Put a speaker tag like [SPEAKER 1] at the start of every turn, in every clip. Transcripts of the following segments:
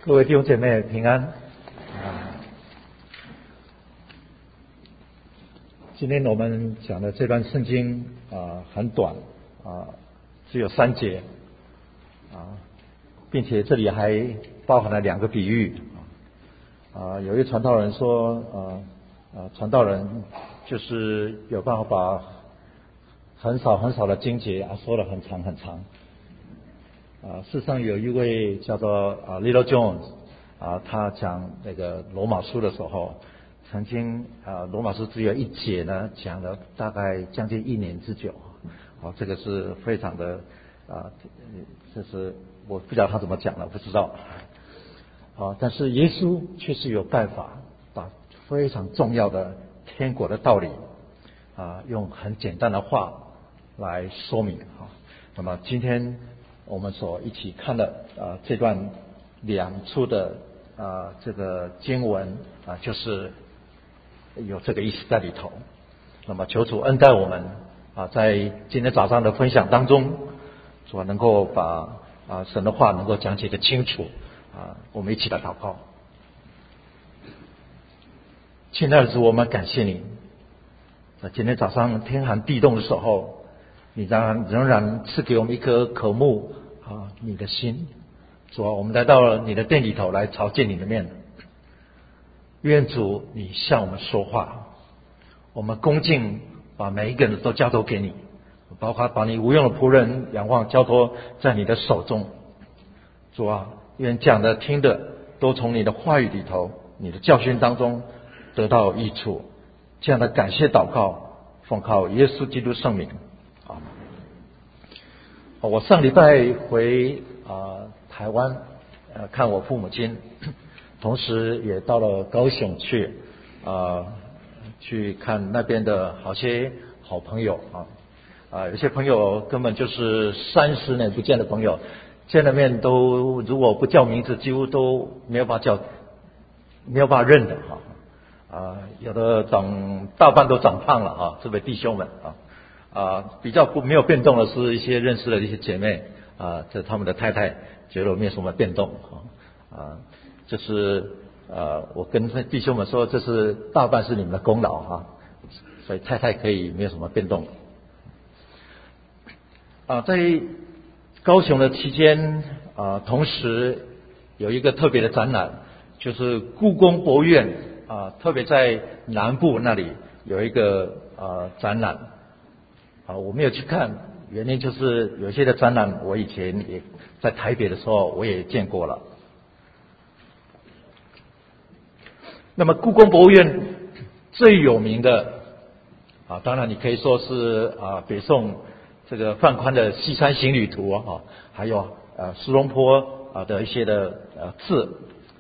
[SPEAKER 1] 各位弟兄姐妹平安。今天我们讲的这段圣经很短只有3节并且这里还包含了2个比喻有一个传道人说传道人就是有办法把很少的经节说得很长很长事实上有一位叫做Little Jones他讲那个罗马书的时候，曾经罗马书只有1节呢，讲了大概将近1年之久这个是非常的就是我不知道他怎么讲了，不知道但是耶稣确实有办法把非常重要的天国的道理用很简单的话来说明那么今天我们所一起看的这段2处的这个经文就是有这个意思在里头。那么求主恩待我们在今天早上的分享当中，主能够把神的话能够讲解得清楚我们一起来祷告。亲爱的主，我们感谢你，在今天早上天寒地冻的时候，你仍然赐给我们一颗渴慕你的心。主我们来到了你的殿里头来朝见你的面，愿主你向我们说话，我们恭敬把每一个人都交托给你，包括把你无用的仆人仰望交托在你的手中。主愿讲的听的都从你的话语里头，你的教训当中得到益处。这样的感谢祷告奉靠耶稣基督圣名。我上礼拜回台湾看我父母亲，同时也到了高雄去看那边的好些好朋友有些朋友根本就是30年不见的朋友，见了面都如果不叫名字几乎都没有办法认的有的大半都长胖了这位弟兄们比较没有变动的是一些认识的一些姐妹这他们的太太觉得没有什么变动这是我跟弟兄们说，这是大半是你们的功劳所以太太可以没有什么变动在高雄的期间同时有一个特别的展览，就是故宫博物院特别在南部那里有一个展览我没有去看，原因就是有些的展览我以前也在台北的时候我也见过了。那么故宫博物院最有名的当然你可以说是北宋这个范宽的《西山行旅图》还有苏东坡的一些的字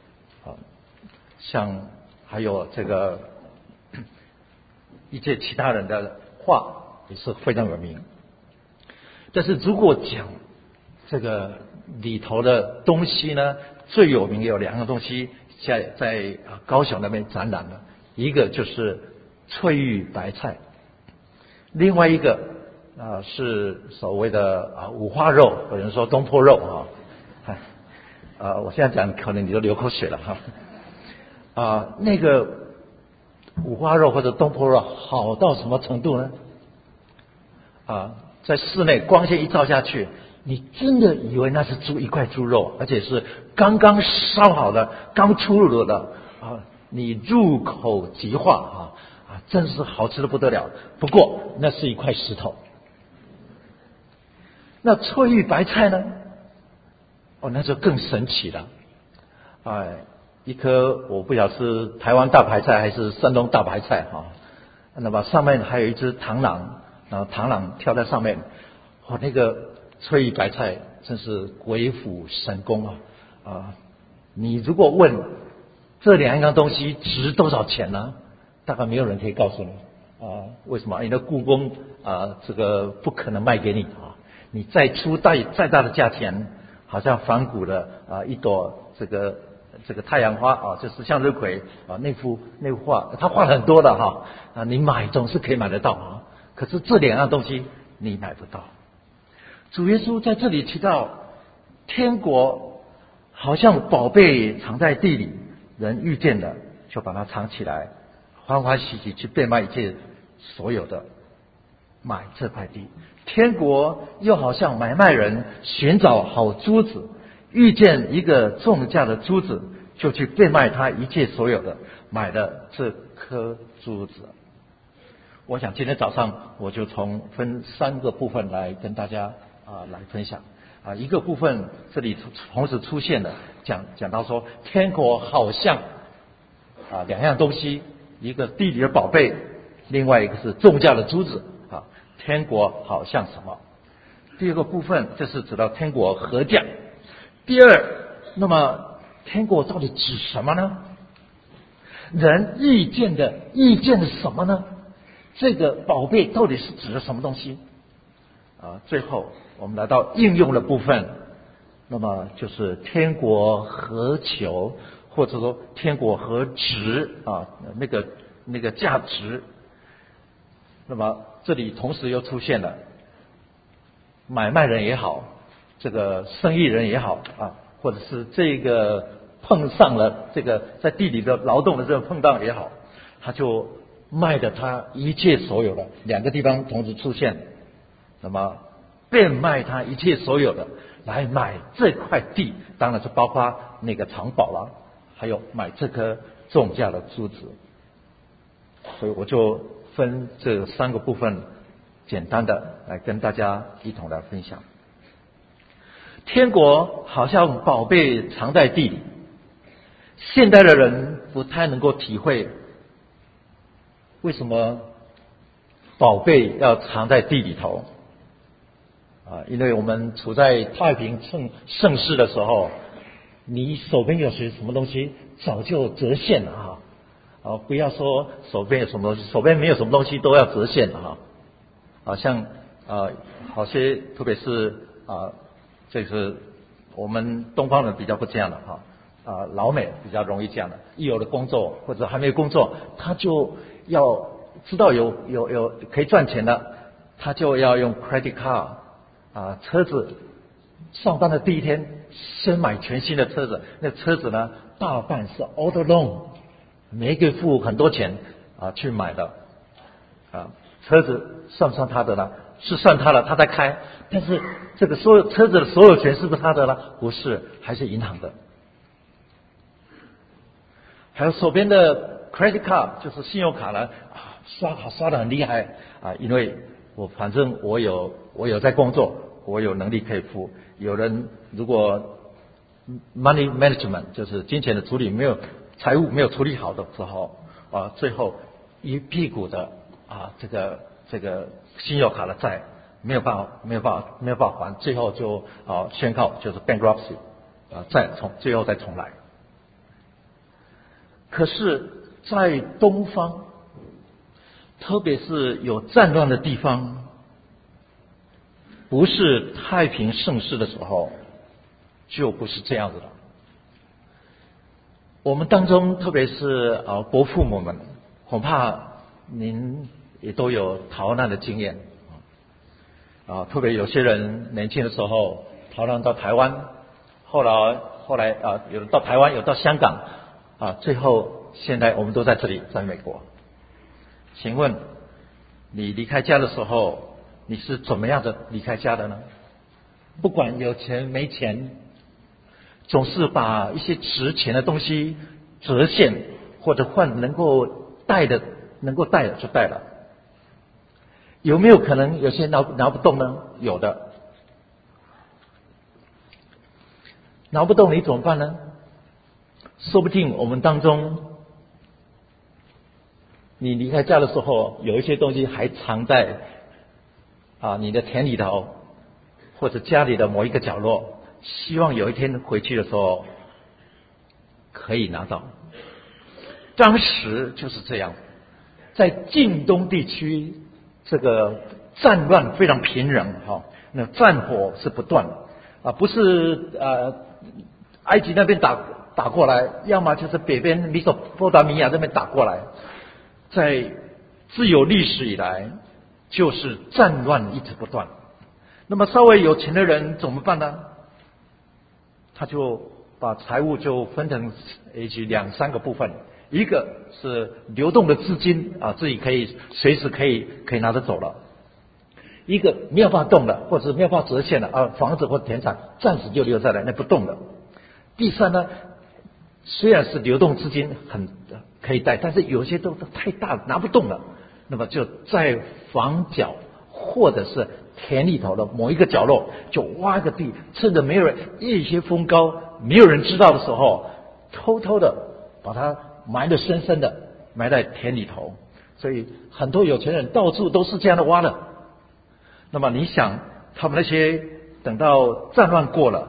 [SPEAKER 1] 像还有这个一些其他人的画也是非常有名。但是如果讲这个里头的东西呢，最有名有2个东西在高雄那边展览的，一个就是翠玉白菜，另外一个是所谓的五花肉，有人说东坡肉我现在讲可能你都流口水了那个五花肉或者东坡肉好到什么程度呢在室内光线一照下去，你真的以为那是一块猪肉，而且是刚刚烧好的刚出炉的你入口即化真是好吃的不得了。不过那是一块石头。那翠玉白菜呢那就更神奇了一颗我不晓得是台湾大白菜还是山东大白菜那么上面还有一只螳螂，然后螳螂跳在上面那个翠玉白菜真是鬼斧神工你如果问这2样东西值多少钱呢，大概没有人可以告诉你为什么？你的故宫这个不可能卖给你你再出再大的价钱，好像仿古的一朵这个太阳花就是向日葵那幅画，他画很多的你买总是可以买得到可是这2样东西你买不到。主耶稣在这里提到天国好像宝贝藏在地里，人遇见了就把它藏起来，欢欢喜喜去变卖一切所有的，买这块地。天国又好像买卖人寻找好珠子，遇见一个重价的珠子，就去变卖他一切所有的，买了这颗珠子。我想今天早上我就分3个部分来跟大家来分享。一个部分这里同时出现了讲到说，天国好像2样东西，一个地里的宝贝，另外一个是重价的珠子。天国好像什么？第二个部分，这是指到天国何价。第二，那么天国到底指什么呢？人遇见的什么呢？这个宝贝到底是指的什么东西？最后我们来到应用的部分，那么就是天国何求，或者说天国何值那个价值。那么这里同时又出现了买卖人也好，这个生意人也好或者是这个碰上了这个在地里的劳动的这个碰到也好，他就卖的他一切所有的，2个地方同时出现，那么变卖他一切所有的来买这块地，当然是包括那个藏宝了，还有买这颗重价的珠子。所以我就分这3个部分，简单的来跟大家一同来分享。天国好像宝贝藏在地里，现代的人不太能够体会为什么宝贝要藏在地里头因为我们处在太平盛世的时候，你手边有些什么东西早就折现了不要说手边有什么东西，手边没有什么东西都要折现像好些特别是这是我们东方人比较不这样的老美比较容易这样的，一有了工作或者还没有工作，他就要知道有可以赚钱的，他就要用 credit card车子上班的第一天先买全新的车子，那车子呢大半是 auto loan， 每一个付很多钱去买的车子算不算他的呢？是算他的，他在开，但是这个所有车子的所有权是不是他的呢？不是，还是银行的。还有手边的 credit card 就是信用卡呢刷得很厉害因为反正我有在工作，我有能力可以付。有人如果 money management 就是金钱的处理财务没有处理好的时候最后一屁股的这个信用卡的债没有办法还，最后就宣告就是 bankruptcy 最后再重来。可是在东方，特别是有战乱的地方，不是太平盛世的时候，就不是这样子的。我们当中，特别是国父母们，恐怕您也都有逃难的经验特别有些人年轻的时候逃难到台湾，后来有的到台湾，有到香港最后现在我们都在这里，在美国。请问你离开家的时候，你是怎么样的离开家的呢？不管有钱没钱，总是把一些值钱的东西折现，或者换能够带的就带了。有没有可能有些拿不动呢？有的。拿不动你怎么办呢？说不定我们当中，你离开家的时候，有一些东西还藏在你的田里头，或者家里的某一个角落，希望有一天回去的时候可以拿到。当时就是这样，在晋东地区，这个战乱非常频仍那战火是不断不是埃及那边打过来，要么就是北边米索波达米亚这边打过来。在自有历史以来，就是战乱一直不断。那么稍微有钱的人怎么办呢？他就把财务就分成两三个部分，一个是流动的资金啊，自己可以随时可以拿着走了；一个没有办法动的，或者是没有办法折现的啊，房子或田产暂时就留下来，那不动的。第三呢，虽然是流动资金很可以贷，但是有些都太大了，拿不动了，那么就在房角或者是田里头的某一个角落，就挖个地，趁着没有人夜些风高，没有人知道的时候，偷偷的把它埋得深深的，埋在田里头。所以很多有钱人到处都是这样的挖的。那么你想，他们那些等到战乱过了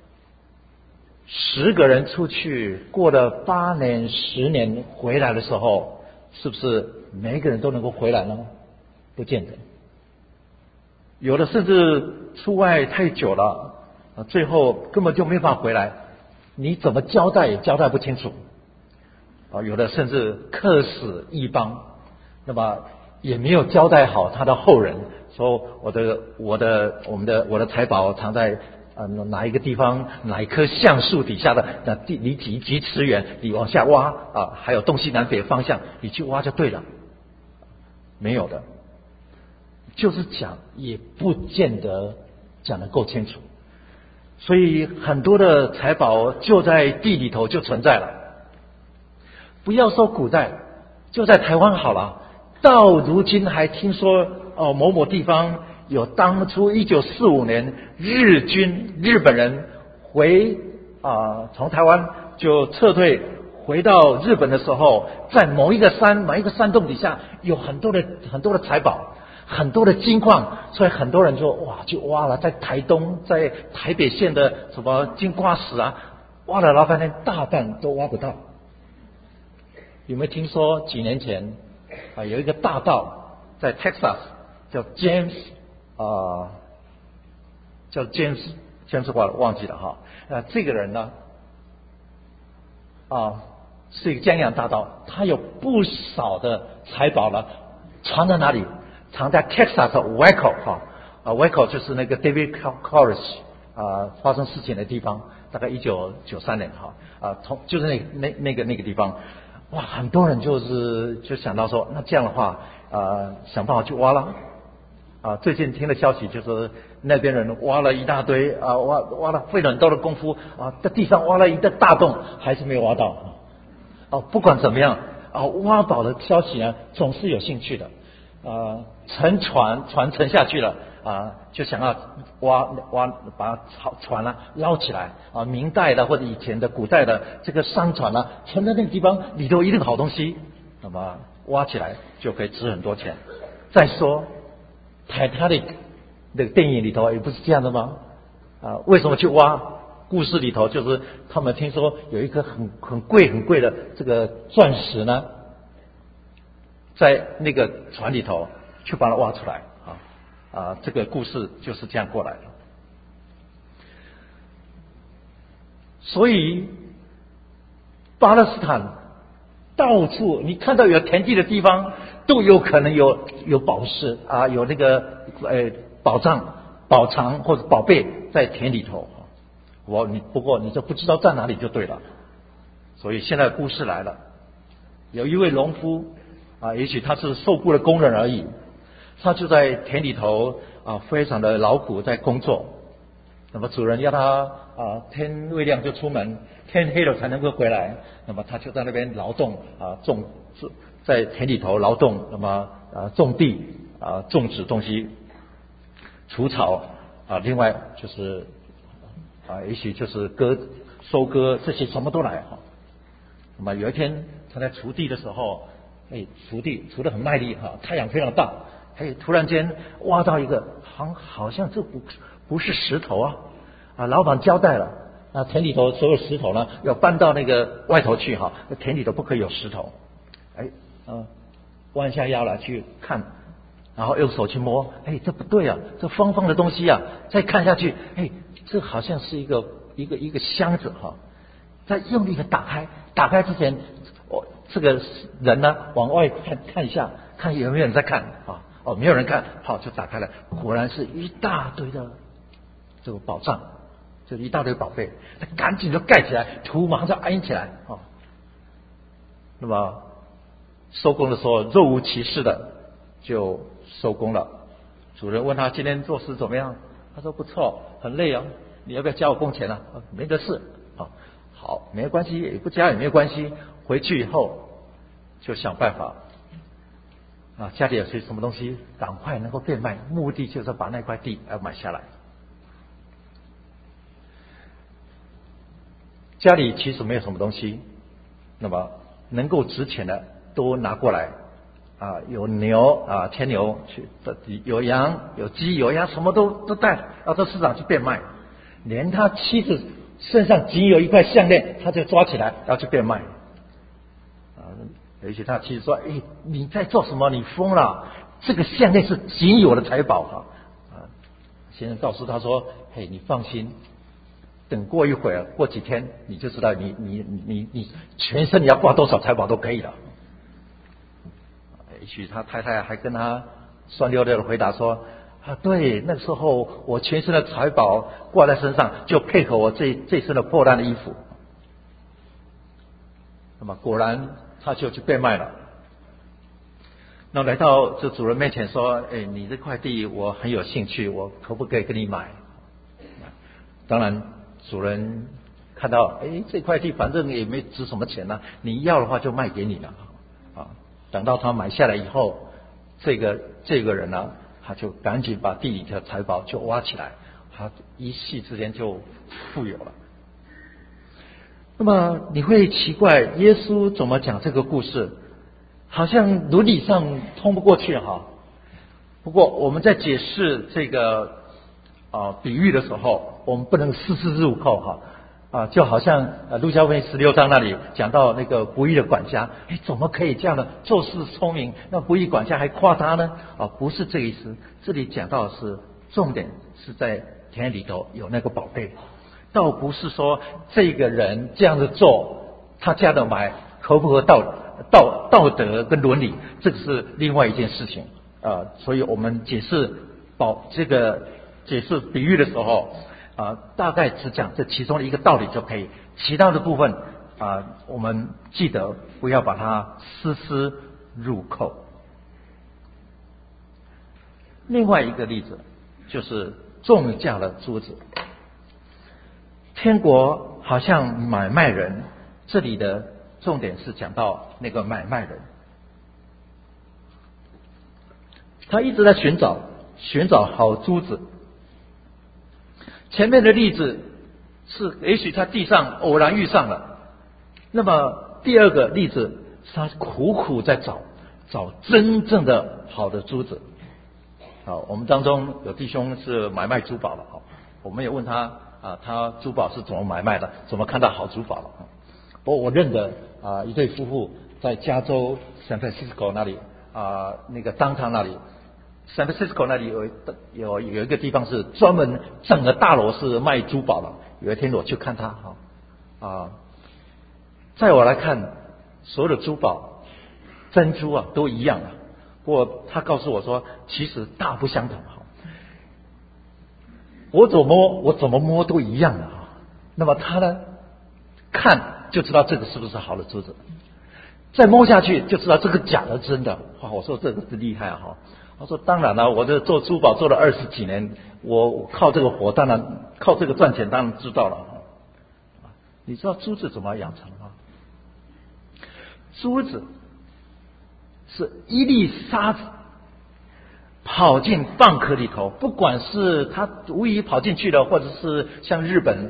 [SPEAKER 1] ，10个人出去过了8年10年回来的时候，是不是每一个人都能够回来呢？不见得。有的甚至出外太久了，最后根本就没法回来，你怎么交代也交代不清楚。有的甚至客死异邦，那么也没有交代好他的后人，说我的财宝藏在哪一个地方，哪一棵橡树底下的离几尺远，你往下挖啊，还有东西南北方向，你去挖就对了。没有的，就是讲也不见得讲得够清楚，所以很多的财宝就在地里头就存在了。不要说古代，就在台湾好了，到如今还听说某某地方有当初1945年日本人从台湾就撤退回到日本的时候，在某一个山洞底下有很多的财宝，很多的金矿，所以很多人就挖了，在台东在台北县的什么金瓜石啊，挖了老半天大半都挖不到。有没有听说几年前有一个大盗在 Texas 叫 James 忘记了哈。这个人呢是一个江洋大盗，他有不少的财宝了，藏在哪里？藏在 Texas Waco Waco 就是那个 David Koresh 发生事情的地方，大概1993年就是那个地方。哇，很多人就想到说，那这样的话想办法去挖了。最近听的消息就是那边人挖了一大堆挖了费了很多的功夫在地上挖了一个大洞，还是没有挖到。不管怎么样挖宝的消息呢，总是有兴趣的。乘船沉下去了就想要把船捞起来明代的或者以前的古代的这个商船沉在那个地方里头一定好东西，那么挖起来就可以值很多钱。再说 Titanic 那个电影里头也不是这样的吗？为什么去挖？故事里头就是他们听说有一颗很贵的这个钻石呢，在那个船里头去把它挖出来这个故事就是这样过来的。所以巴勒斯坦到处你看到有田地的地方都有可能有宝石有那个宝藏或者宝贝在田里头。不过你就不知道在哪里就对了。所以现在故事来了，有一位农夫也许他是受雇的工人而已，他就在田里头非常的劳苦在工作。那么主人要他天未亮就出门，天黑了才能够回来。那么他就在那边劳动在田里头劳动，那么种地种植东西，除草另外就是也许就是收割这些什么都来那么有一天他在锄地的时候，锄得很卖力太阳非常大，突然间挖到一个好像这不是石头老板交代了田里头所有石头呢要搬到那个外头去田里头不可以有石头。弯下腰来去看，然后用手去摸，这不对这方方的东西再看下去，这好像是一个箱子再用力的打开之前这个人呢往外看一下，看有没有人在看没有人看，好就打开了，果然是一大堆的这个宝藏就一大堆宝贝，他赶紧就盖起来，土马上安起来啊。那么收工的时候，若无其事的就收工了。主人问他今天做事怎么样？他说不错，很累啊，你要不要加我工钱啊？没得事啊，好，没有关系，也不加也没有关系。回去以后就想办法啊，家里有些什么东西赶快能够变卖，目的就是把那块地要买下来。家里其实没有什么东西，那么能够值钱的都拿过来啊，有牛啊，牵牛去，有羊有鸡有鸭，什么都带要到市场去变卖。连他妻子身上仅有一块项链，他就抓起来要去变卖啊。而且他妻子说：“哎，你在做什么？你疯了！这个项链是仅有的财宝哈！”先生告诉他说：“嘿，你放心。”等过一会儿，过几天你就知道你全身你要挂多少财宝都可以了。也许他太太还跟他酸溜溜的回答说：“啊，对，那个时候我全身的财宝挂在身上，就配合我这身的破烂的衣服。”那么果然他就去变卖了。那来到这主人面前说：“哎，你这块地我很有兴趣，我可不可以跟你买？”当然。主人看到，哎，这块地反正也没值什么钱呢，你要的话就卖给你了啊。等到他买下来以后，这个人呢，他就赶紧把地里的财宝就挖起来，他一夕之间就富有了。那么你会奇怪，耶稣怎么讲这个故事，好像伦理上通不过去哈。不过我们在解释这个比喻的时候，我们不能丝丝入扣哈就好像路加福音16章那里讲到那个不义的管家，哎，怎么可以这样的做事聪明，那不义管家还夸他呢？不是这个意思，这里讲到的是重点是在田里头有那个宝贝，倒不是说这个人这样子做，他这样的买合不合道德跟伦理，这个是另外一件事情所以我们解释比喻的时候大概只讲这其中的一个道理就可以，其他的部分我们记得不要把它丝丝入扣。另外一个例子就是重价的珠子，天国好像买卖人，这里的重点是讲到那个买卖人，他一直在寻找好珠子。前面的例子是也许他地上偶然遇上了，那么第二个例子是他苦苦在找真正的好的珠子。我们当中有弟兄是买卖珠宝的我们也问他他珠宝是怎么买卖的，怎么看到好珠宝了不过我认得一对夫妇在加州 San Francisco 那里那个downtown那里San Francisco 那里有一个地方是专门整个大楼是卖珠宝的。有一天我去看他在我来看，所有的珠宝珍珠都一样不过他告诉我说，其实大不相同我怎么摸都一样的那么他呢，看就知道这个是不是好的珠子，再摸下去就知道这个假的真的。我说这个是厉害他说当然了，我这做珠宝做了20几年，我靠这个活，当然靠这个赚钱，当然知道了你知道珠子怎么养成吗？珠子是一粒沙子跑进蚌壳里头，不管是它无意跑进去的，或者是像日本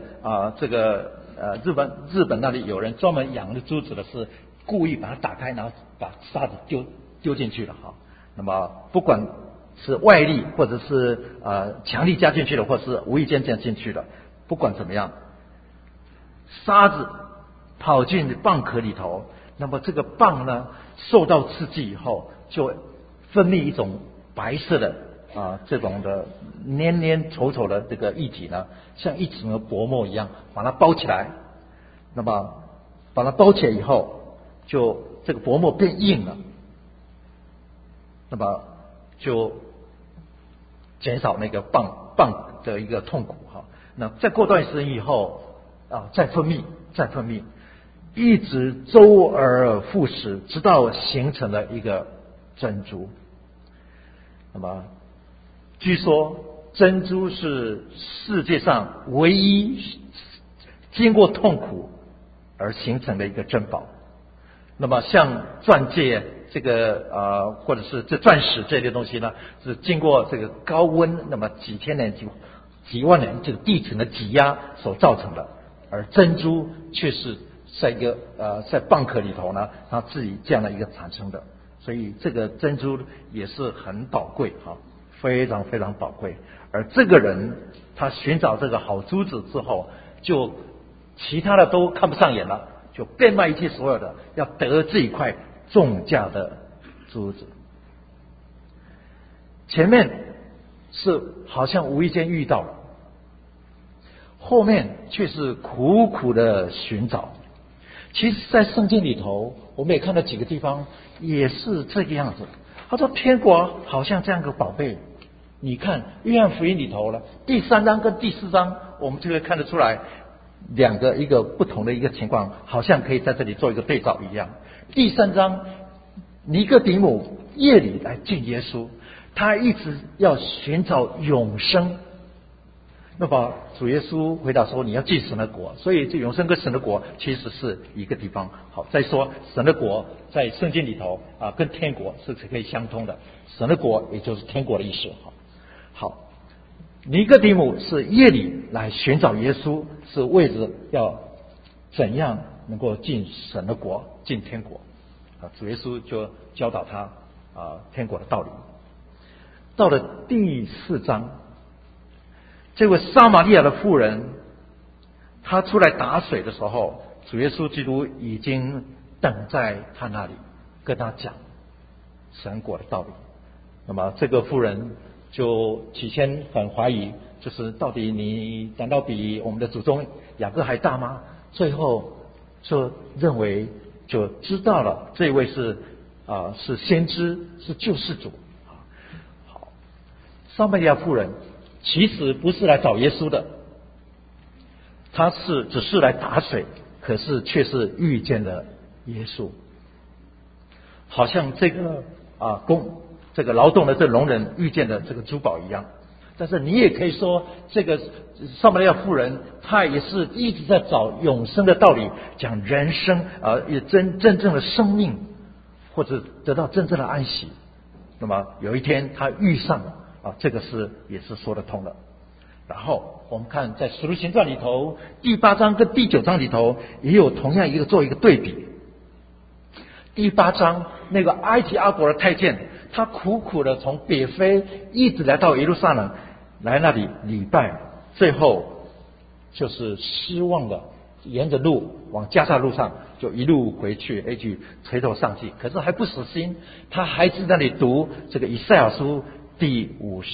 [SPEAKER 1] 日本那里有人专门养的珠子的，是故意把它打开，然后把沙子丢进去了那么不管是外力或者是强力加进去的，或者是无意间加进去的，不管怎么样，沙子跑进蚌壳里头，那么这个蚌呢受到刺激以后，就分泌一种白色的这种的黏黏稠稠的这个液体呢，像一层的薄膜一样把它包起来。那么把它包起来以后，就这个薄膜变硬了，那么就减少那个蚌的一个痛苦那再过段时间以后再分泌，一直周而复始，直到形成了一个珍珠。那么据说珍珠是世界上唯一经过痛苦而形成的一个珍宝。那么像钻戒这个或者是这钻石这类东西呢，是经过这个高温，那么几千年几万年这个地层的挤压所造成的，而珍珠却是在一个在蚌壳里头呢，它自己这样的一个产生的。所以这个珍珠也是很宝贵非常非常宝贵。而这个人他寻找这个好珠子之后，就其他的都看不上眼了，就变卖一切所有的，要得这一块重价的珠子。前面是好像无意间遇到了，后面却是苦苦的寻找。其实在圣经里头我们也看到几个地方也是这个样子。他说天国好像这样个宝贝，你看约翰福音里头了，第3章跟第4章我们就会看得出来一个不同的一个情况，好像可以在这里做一个对照一样。第3章尼哥底母夜里来见耶稣，他一直要寻找永生。那么主耶稣回答说你要进神的国，所以这永生跟神的国其实是一个地方。好，再说神的国在圣经里头跟天国是可以相通的，神的国也就是天国的意思。好，尼哥底母是夜里来寻找耶稣，是为着要怎样能够进神的国，进天国。主耶稣就教导他天国的道理。到了第4章，这位撒玛利亚的妇人她出来打水的时候，主耶稣基督已经等在他那里，跟他讲神国的道理。那么这个妇人就起先很怀疑，就是到底你难道比我们的祖宗雅各还大吗？最后就认为就知道了这位是先知，是救世主。好，撒玛利亚妇人其实不是来找耶稣的，她只是来打水，可是却是遇见了耶稣。好像这个这个劳动的这农人遇见了这个珠宝一样。但是你也可以说，这个撒玛利亚妇人她也是一直在找永生的道理，讲人生也真正的生命，或者得到真正的安息。那么有一天她遇上了这个也是说得通的。然后我们看在使徒行传里头第8章跟第9章里头也有同样做一个对比。第8章那个埃及阿国的太监，他苦苦的从北非一直来到耶路撒冷，来那里礼拜，最后就是失望的沿着路往加萨路上就一路回去，垂头丧气。可是还不死心，他还在那里读这个以赛亚书第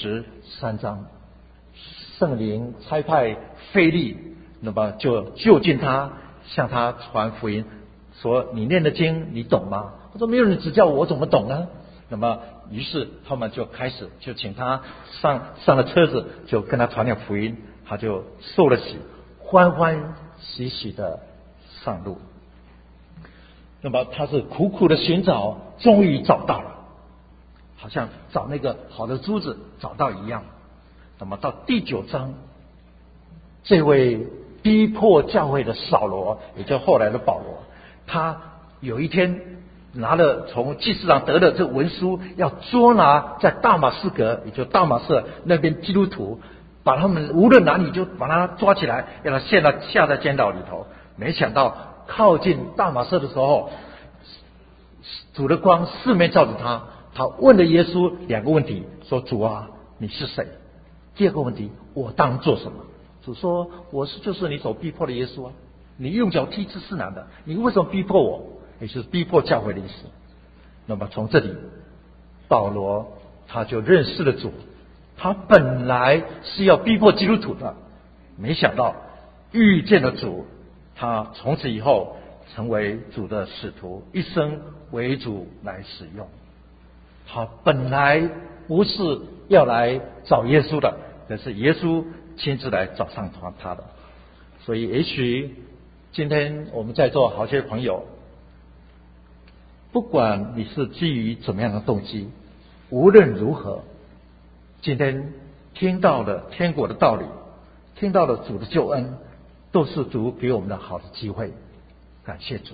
[SPEAKER 1] 53章，圣灵差派腓利，那么就就近他，向他传福音，说你念的经你懂吗？他说没有人指教我怎么懂呢？那么于是他们就开始就请他上了车子，就跟他传讲福音，他就受了洗，欢欢喜喜的上路。那么他是苦苦的寻找，终于找到了，好像找那个好的珠子找到一样。那么到第9章，这位逼迫教会的扫罗，也就后来的保罗，他有一天拿了从祭司长得了这文书，要捉拿在大马士革，也就大马士那边基督徒，把他们无论哪里就把他抓起来，让他下在监牢里头。没想到靠近大马士的时候，主的光四面照着他，他问了耶稣2个问题，说主啊，你是谁？第2个问题，我当做什么？主说我就是你所逼迫的耶稣啊，你用脚踢是难的，你为什么逼迫我？也是逼迫教会的意思。那么从这里保罗他就认识了主，他本来是要逼迫基督徒的，没想到遇见了主，他从此以后成为主的使徒，一生为主来使用。他本来不是要来找耶稣的，可是耶稣亲自来找上他的。所以也许今天我们在座好些朋友，不管你是基于怎么样的动机，无论如何，今天听到了天国的道理，听到了主的救恩，都是主给我们的好的机会。感谢主。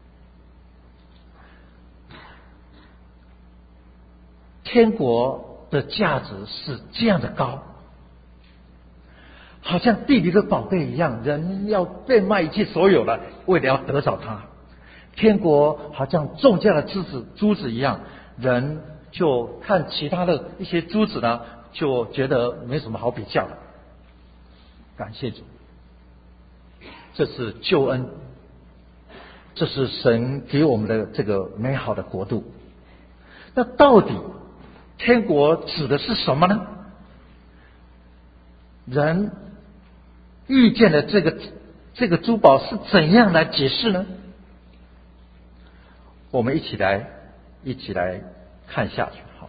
[SPEAKER 1] 天国的价值是这样的高，好像地里的宝贝一样，人要变卖一切所有的，为了要得着它。天国好像种下了珠子一样，人就看其他的一些珠子呢，就觉得没什么好比较的。感谢主，这是救恩，这是神给我们的这个美好的国度。那到底天国指的是什么呢？人遇见的这个珠宝是怎样来解释呢？我们一起来看下去。好，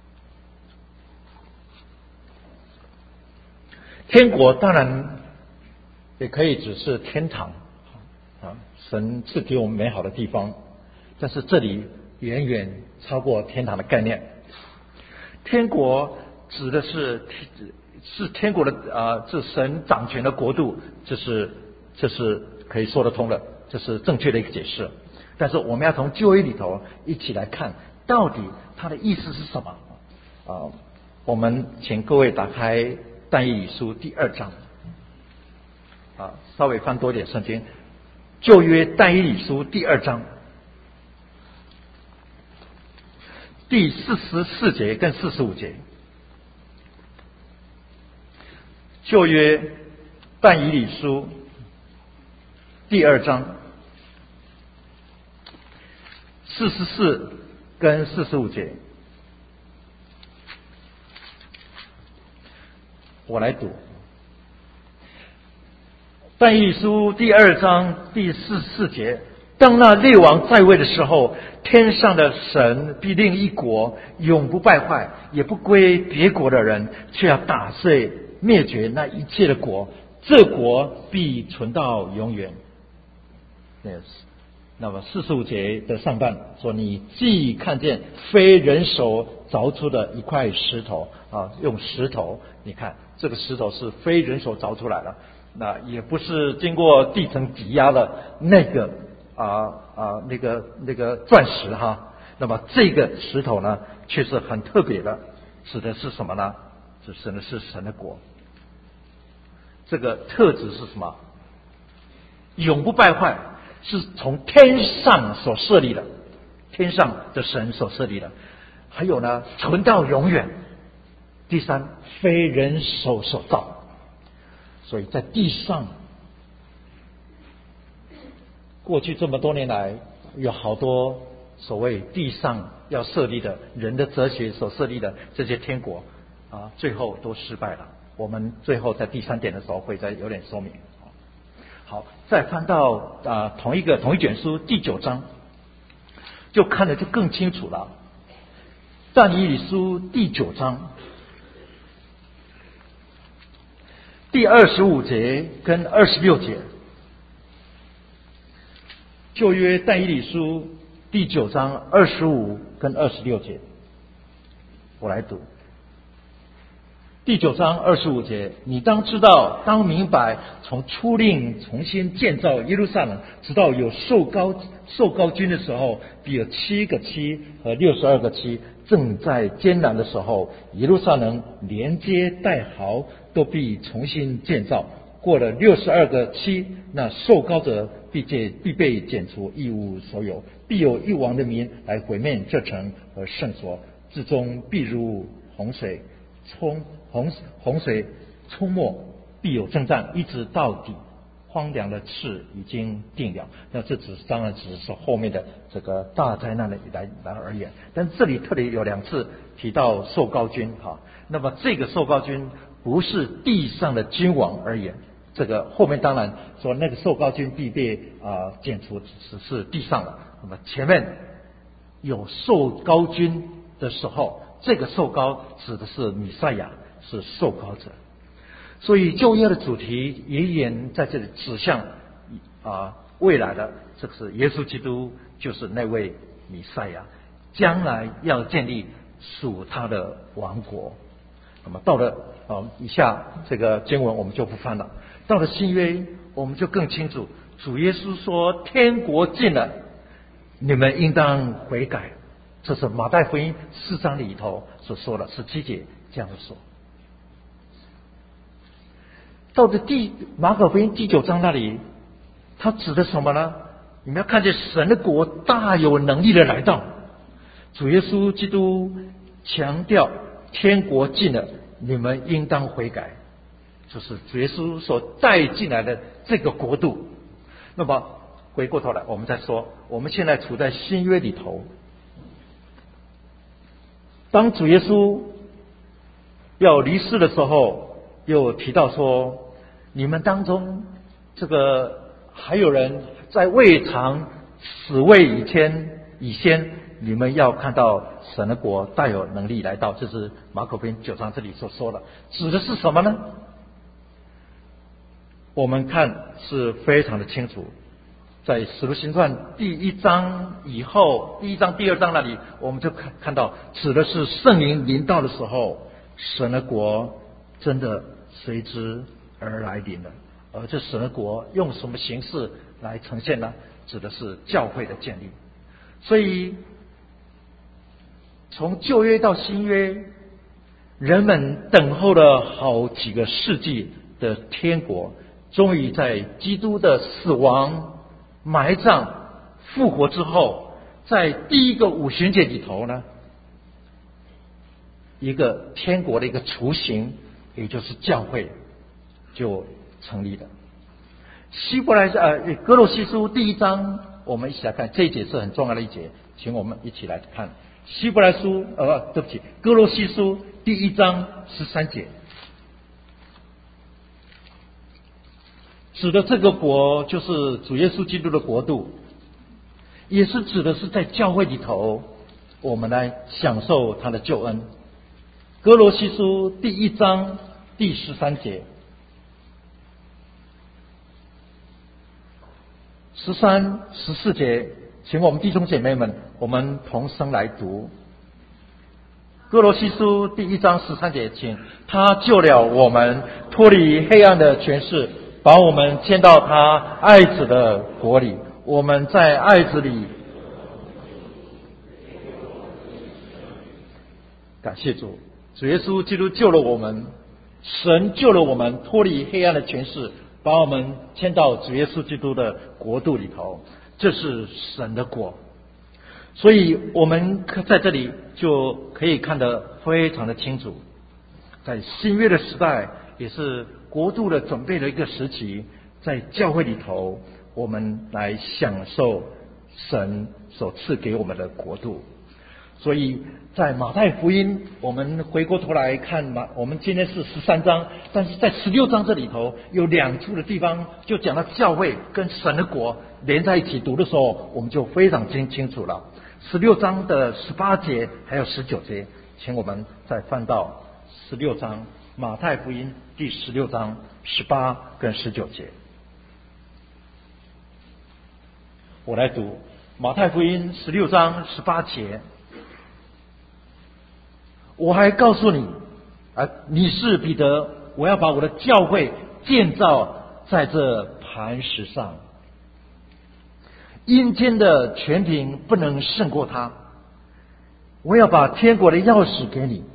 [SPEAKER 1] 天国当然也可以只是天堂啊，神是给我们美好的地方，但是这里远远超过天堂的概念。天国指的是天国的是神掌权的国度，这是可以说得通的，这是正确的一个解释。但是我们要从旧约里头一起来看，到底它的意思是什么我们请各位打开但以理书第2章稍微翻多点圣经，旧约但以理书第2章第44节跟45节。旧约但以理书第2章44跟45节，我来读。但以理书第2章第44节，当那列王在位的时候，天上的神必令一国永不败坏，也不归别国的人，却要打碎灭绝那一切的国，这国必存到永远。Yes。那么45节的上半说，你既看见非人手凿出的一块石头用石头，你看这个石头是非人手凿出来的，那也不是经过地层挤压的那个那个钻石那么这个石头呢却是很特别的，指的是什么呢？指的是神的国。这个特质是什么？永不败坏，是从天上所设立的，天上的神所设立的。还有呢，存到永远。第三，非人手所造。所以在地上，过去这么多年来，有好多所谓地上要设立的人的哲学所设立的这些天国最后都失败了。我们最后在第3点的时候会再有点说明。好，再翻到同一卷书第9章，就看得就更清楚了。但以理书第9章第25节跟26节，旧约但以理书第9章25跟26节，我来读。第9章25节，你当知道，当明白，从初令重新建造耶路撒冷，直到有受膏君的时候，必有7个7和62个7，正在艰难的时候，耶路撒冷连接带壕都必重新建造。过了62个7，那受膏者必被剪除，一无所有，必有一王的民来毁灭这城和圣所，至终必如洪水冲没，必有征战，一直到底，荒凉的事已经定了。那这当然只是后面的这个大灾难的来而言，但这里特别有2次提到受膏君那么这个受膏君不是地上的君王而言，这个后面当然说那个受膏君必被剪除，只是地上的。那么前面有受膏君的时候，这个受膏指的是弥赛亚，是受膏者。 所以旧约的主题也在这里指向未来的，这是耶稣基督，就是那位弥赛亚，将来要建立属他的王国。那么到了以下这个经文我们就不翻了。到了新约，我们就更清楚，主耶稣说：“天国近了，你们应当悔改。”这是马太福音4章里头所说的17节这样子说。到了马可福音第9章那里，他指的什么呢？你们要看见神的国大有能力的来到。主耶稣基督强调天国近了，你们应当悔改，就是主耶稣所带进来的这个国度。那么回过头来，我们再说，我们现在处在新约里头。当主耶稣要离世的时候，又提到说，你们当中这个还有人在未尝死位以先，你们要看到神的国大有能力来到。这是马可福音9章这里所说的，指的是什么呢？我们看是非常的清楚，在使徒行传第1章以后，第1章第2章那里，我们就看到指的是圣灵临到的时候，神的国真的随之而来临了。而这神的国用什么形式来呈现呢？指的是教会的建立。所以从旧约到新约，人们等候了好几个世纪的天国，终于在基督的死亡、埋葬、复活之后，在第一个五旬节里头呢，一个天国的一个雏形，也就是教会就成立了。哥罗西书第1章，我们一起来看，这一节是很重要的一节，请我们一起来看哥罗西书第1章13节，指的这个国就是主耶稣基督的国度，也是指的是在教会里头，我们来享受他的救恩。哥罗西书第1章第13节，13、14节，请我们弟兄姐妹们，我们同声来读。哥罗西书第1章13节，请他救了我们脱离黑暗的权势，把我们迁到他爱子的国里。我们在爱子里，感谢主，主耶稣基督救了我们，神救了我们脱离黑暗的权势，把我们迁到主耶稣基督的国度里头，这是神的国。所以我们在这里就可以看得非常的清楚，在新约的时代，也是国度的准备的一个时期，在教会里头，我们来享受神所赐给我们的国度。所以在马太福音，我们回过头来看我们今天是13章，但是在16章这里头有2处的地方就讲到教会跟神的国连在一起读的时候，我们就非常清楚了。16章的18节还有19节，请我们再翻到16章，马太福音第16章18跟19节。我来读马太福音16章18节。我还告诉你，你是彼得，我要把我的教会建造在这磐石上，阴间的权柄不能胜过他。我要把天国的钥匙给你。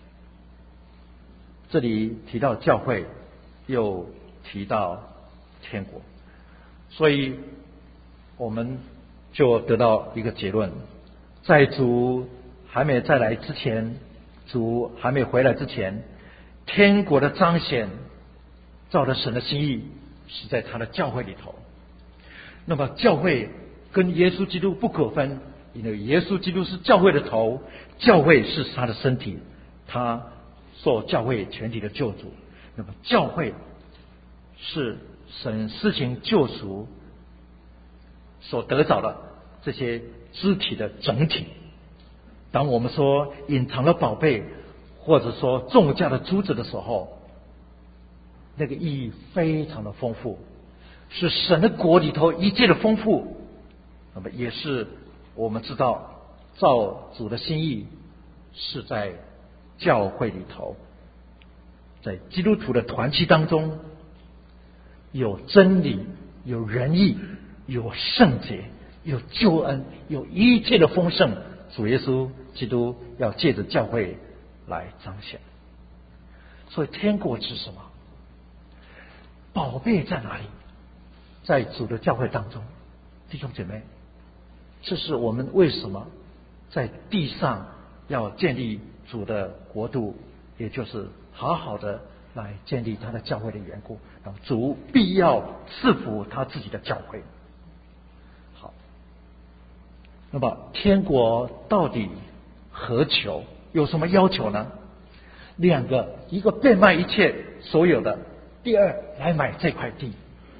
[SPEAKER 1] 这里提到教会，又提到天国，所以我们就得到一个结论：在主还没再来之前，主还没回来之前，天国的彰显照着神的心意是在他的教会里头。那么教会跟耶稣基督不可分，因为耶稣基督是教会的头，教会是他的身体，他做教会全体的救主。那么教会是神施行救赎所得着的这些肢体的整体。当我们说隐藏了宝贝，或者说重价的珠子的时候， 那个意义非常的丰富，是神的国里头一切的丰富。那么也是我们知道，照主的心意是在教会里头，在基督徒的团契当中，有真理，有仁义，有圣洁，有救恩，有一切的丰盛。主耶稣基督要借着教会来彰显。所以天国是什么？宝贝在哪里？在主的教会当中。弟兄姐妹，这是我们为什么在地上要建立主的国度，也就是好好的来建立他的教会的缘故。主必要赐福他自己的教会。好，那么天国到底何求？有什么要求呢？两个，一个变卖一切所有的，第二来买这块地。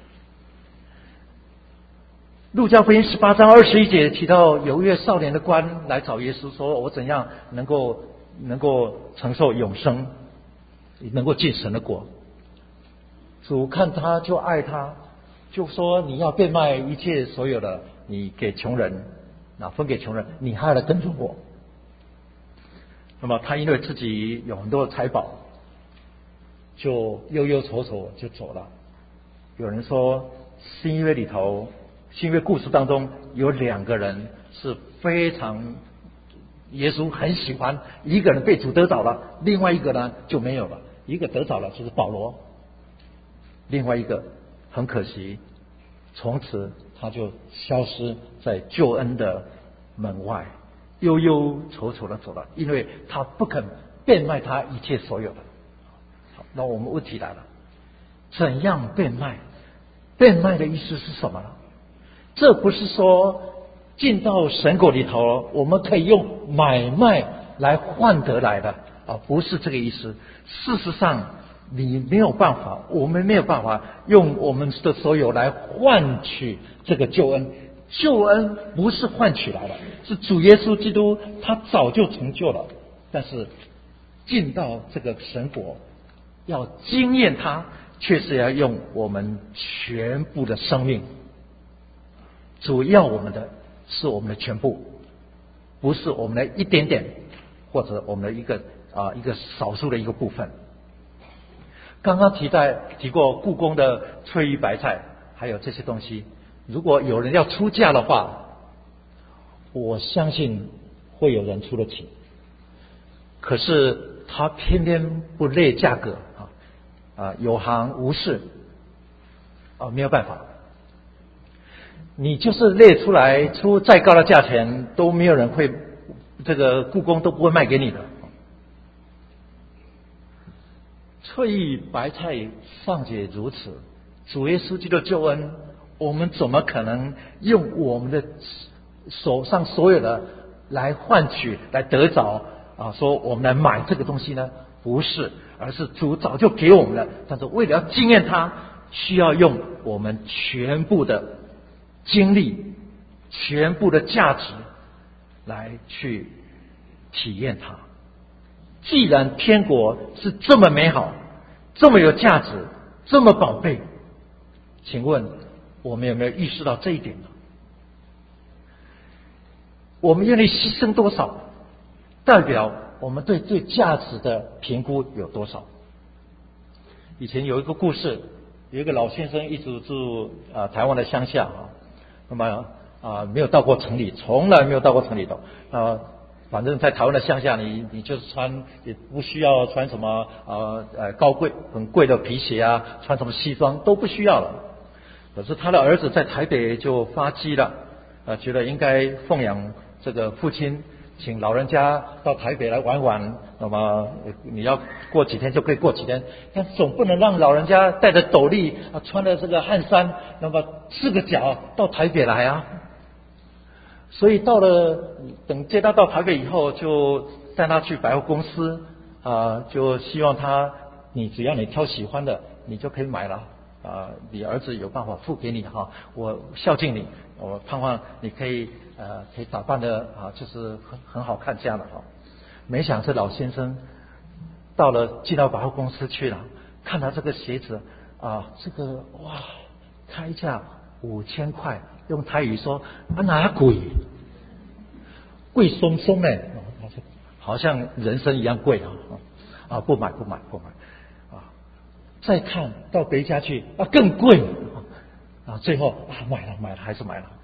[SPEAKER 1] 路加福音18章21节提到，有一位少年的官来找耶稣，说我怎样能够承受永生，能够进神的国。主看他就爱他，就说你要变卖一切所有的，你给穷人，分给穷人，你还要来跟着我。那么他因为自己有很多的财宝，就忧忧愁愁就走了。有人说新约里头，新约故事当中有两个人是非常耶稣很喜欢，一个人被主得着了，另外一个呢就没有了。一个得着了就是保罗，另外一个很可惜，从此他就消失在救恩的门外，忧忧愁愁的走了，因为他不肯变卖他一切所有的。好，那我们问题来了，怎样变卖？变卖的意思是什么呢？这不是说进到神国里头我们可以用买卖来换得来的不是这个意思。事实上你没有办法，我们没有办法用我们的所有来换取这个救恩。救恩不是换取来的，是主耶稣基督他早就成就了。但是进到这个神国要经验他，确实要用我们全部的生命。主要我们的是我们的全部，不是我们的一点点，或者我们的一个少数的一个部分。刚刚提过故宫的翠玉白菜，还有这些东西，如果有人要出价的话，我相信会有人出得起。可是他偏偏不列价格有行无市没有办法。你就是列出来出再高的价钱，都没有人会，这个故宫都不会卖给你的。翠玉白菜尚且如此，主耶稣基督的救恩，我们怎么可能用我们的手上所有的来换取，来得着说我们来买这个东西呢？不是，而是主早就给我们了。但是为了要经验它，需要用我们全部的经历，全部的价值来去体验它。既然天国是这么美好，这么有价值，这么宝贝，请问我们有没有意识到这一点呢？我们愿意牺牲多少，代表我们对价值的评估有多少？以前有一个故事，有一个老先生一直住台湾的乡下那么没有到过城里，从来没有到过城里头反正在台湾的乡下，你就是也不需要穿什么很贵的皮鞋穿什么西装都不需要了。可是他的儿子在台北就发迹了，觉得应该奉养这个父亲，请老人家到台北来玩玩。那么你要过几天就可以过几天，但总不能让老人家带着斗笠穿着这个汗衫，那么赤个脚到台北来所以等接他到台北以后，就带他去百货公司就希望只要你挑喜欢的，你就可以买了你儿子有办法付给你我孝敬你，我盼望你可以打扮的就是很好看这样的没想这老先生进到百货公司去了， 看到这个鞋子这个哇，开价5000块，用台语说哪贵，贵松松呢，好像人生一样贵不买再看到别家去更贵最后买了还是买了，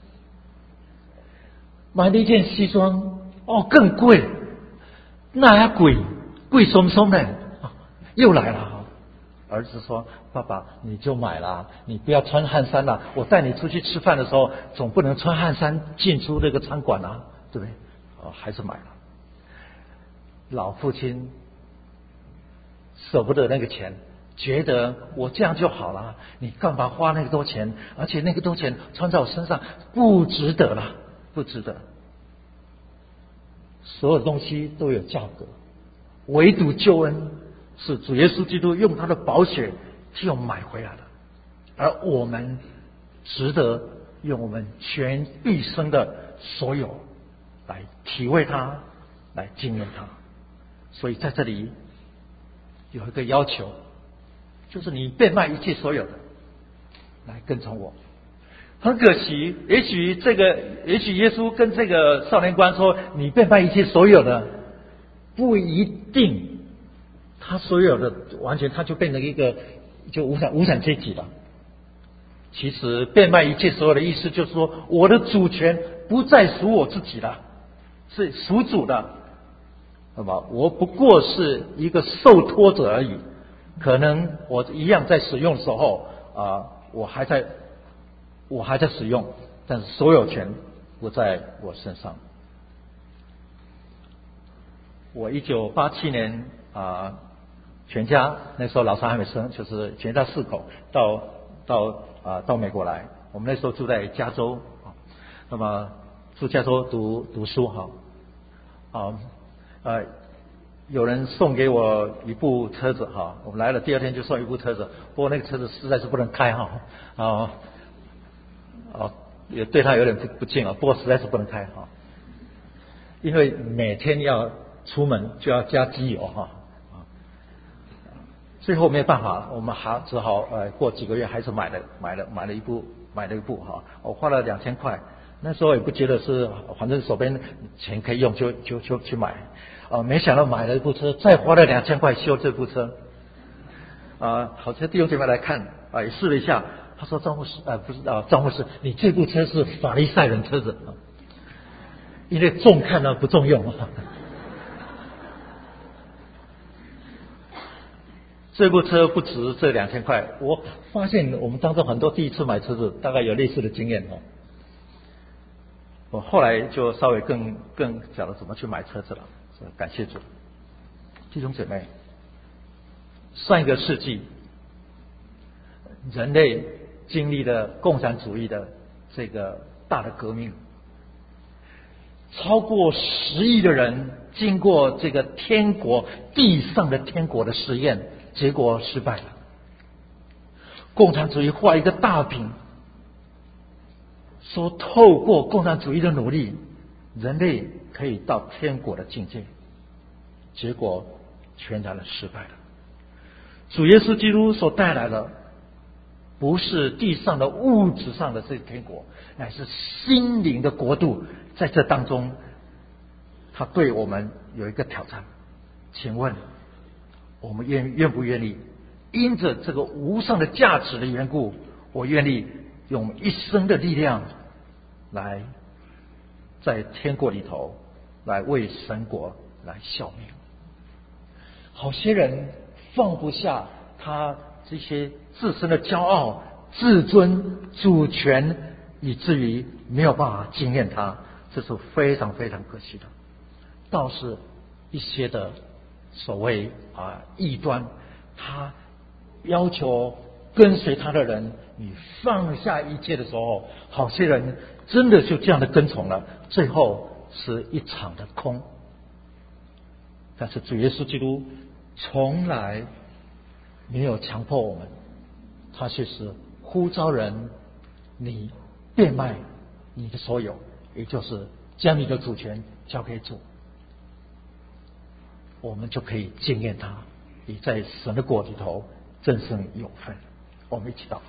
[SPEAKER 1] 买了一件西装更贵，哪贵松松呢又来了。儿子说：“爸爸，你就买了，你不要穿汗衫了。我带你出去吃饭的时候，总不能穿汗衫进出那个餐馆对不对？”还是买了。老父亲舍不得那个钱，觉得我这样就好了，你干嘛花那个多钱？而且那个多钱穿在我身上不值得了，不值得。所有东西都有价格，唯独救恩是主耶稣基督用他的宝血替我们买回来的，而我们值得用我们全毕生的所有来体会他，来经验他。所以在这里有一个要求，就是你变卖一切所有的来跟从我。很可惜，也许耶稣跟这个少年官说你变卖一切所有的，不一定他所有的完全他就变成一个就无产阶级了。其实变卖一切所有的意思就是说，我的主权不再属我自己了，是属主的。那么我不过是一个受托者而已，可能我一样在使用的时候我还在使用，但是所有权不在我身上。我1987年全家那时候老三还没生，就是全家4口到美国来。我们那时候住在加州那么住加州读书有人送给我一部车子我们来了第二天就送一部车子，不过那个车子实在是不能开也对他有点不敬不过实在是不能开因为每天要出门就要加机油最后没有办法，我们只好过几个月还是买了一部我花了2000块，那时候也不觉得是，反正手边钱可以用就去买没想到买了一部车，再花了2000块修这部车好些弟兄姐妹来看也试了一下，他说张牧师不是张牧师，你这部车是法利赛人车子因为重看不重用这部车不值这2000块。我发现我们当中很多第一次买车子大概有类似的经验我后来就稍微更晓得怎么去买车子了，感谢主。弟兄姐妹，上一个世纪人类经历了共产主义的这个大的革命，超过10亿的人经过这个地上的天国的实验，结果失败了。共产主义画一个大饼，说透过共产主义的努力，人类可以到天国的境界，结果全然的失败了。主耶稣基督所带来的不是地上的物质上的这个天国，乃是心灵的国度。在这当中他对我们有一个挑战，请问我们愿不愿意因着这个无上的价值的缘故，我愿意用一生的力量来在天国里头来为神国来效命。好些人放不下他这些自身的骄傲、自尊、主权，以至于没有办法经验他，这是非常非常可惜的。倒是一些的所谓异端，他要求跟随他的人，你放下一切的时候，好些人真的就这样的跟从了，最后是一场的空。但是主耶稣基督从来没有强迫我们，他却是呼召人，你变卖你的所有，也就是将你的主权交给主，我们就可以经验他，你在神的国里头真正有份。我们一起祷告。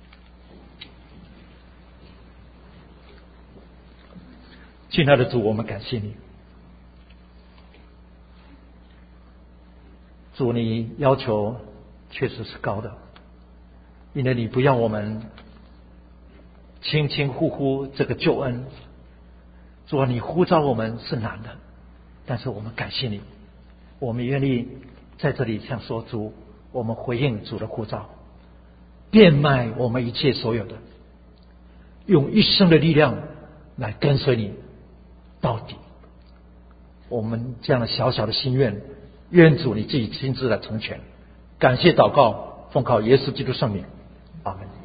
[SPEAKER 1] 亲爱的主，我们感谢你。主，你要求确实是高的，因为你不要我们轻轻呼呼这个救恩。主啊，你呼召我们是难的，但是我们感谢你，我们愿意在这里向说主，我们回应主的呼召，变卖我们一切所有的，用一生的力量来跟随你到底。我们这样的小小的心愿，愿主你自己亲自来成全。感谢祷告，奉靠耶稣基督圣名，阿门。